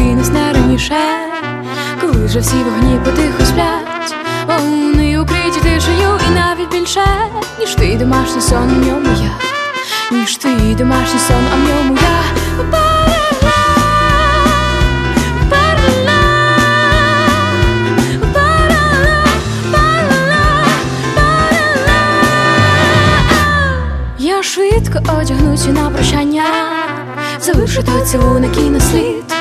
прокинусь не раніше, коли вже всі вогні потихо сплять. Вони укриті тишею і навіть більше, ніж твій домашній сон, в ньому я, ніж твій домашній сон, а в ньому я. Я швидко одягнуся на прощання, залишу той цілунок і на слід.